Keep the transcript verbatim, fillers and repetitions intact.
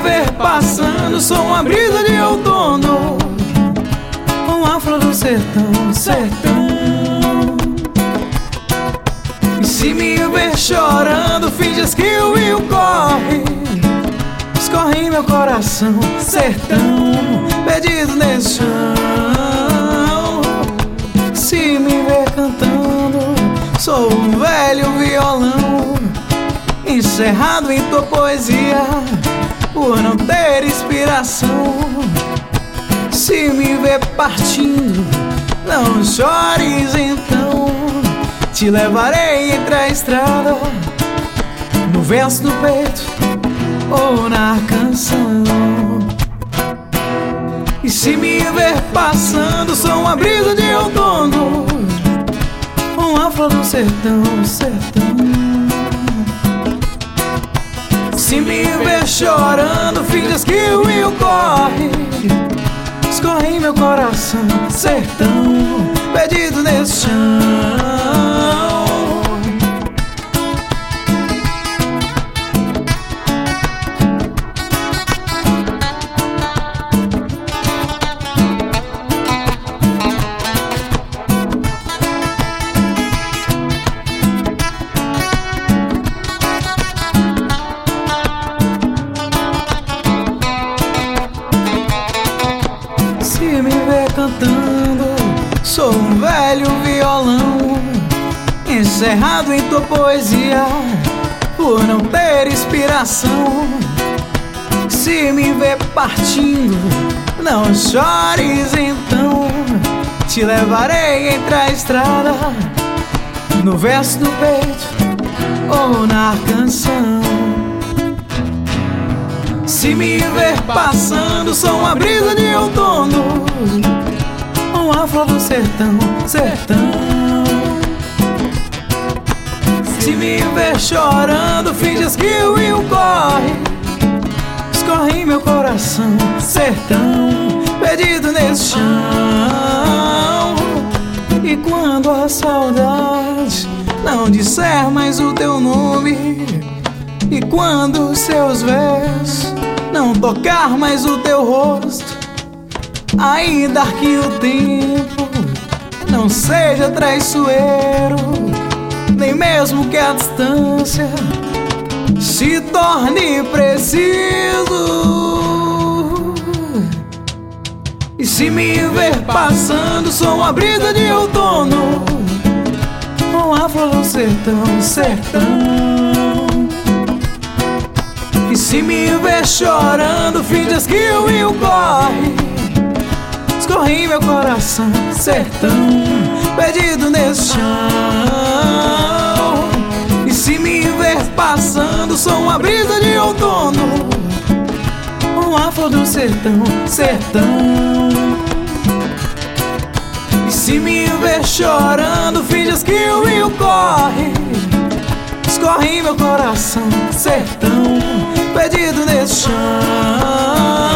ver passando, sou uma brisa de outono, uma flor do sertão, sertão. E se me ver chorando, finges que o rio corre, escorre meu coração, sertão, perdido nesse chão. Se me ver cantando, sou um velho violão, encerrado em tua poesia, por não ter inspiração. Se me ver partindo, não chores então, te levarei entre a estrada, no verso do peito ou na canção. E se me ver passando, sou uma brisa de outono, uma flor do sertão, sertão. Se me ver chorando, finges que o rio corre, escorre meu coração, sertão, perdido nesse chão. Se me ver cantando, sou um velho violão, encerrado em tua poesia, por não ter inspiração. Se me ver partindo, não chores então, te levarei entre a estrada, no verso do peito ou na canção. Se me ver passando, sou uma brisa de outono, uma flor do sertão, sertão. Se me ver chorando, finges que o rio corre, escorre meu coração, sertão, perdido nesse chão. E quando a saudade não disser mais o teu nome, e quando seus versos não tocar mais o teu rosto, ainda que o tempo não seja traiçoeiro, nem mesmo que a distância se torne preciso. E se me ver passando, sou uma brisa de outono, uma flor do sertão, sertão. E se me ver chorando, finges que o rio corre, escorre meu coração, sertão, perdido nesse chão. E se me ver passando, sou uma brisa de outono, uma flor do sertão, sertão. E se me ver chorando, finges que o rio corre, escorre meu coração, sertão, perdido nesse chão.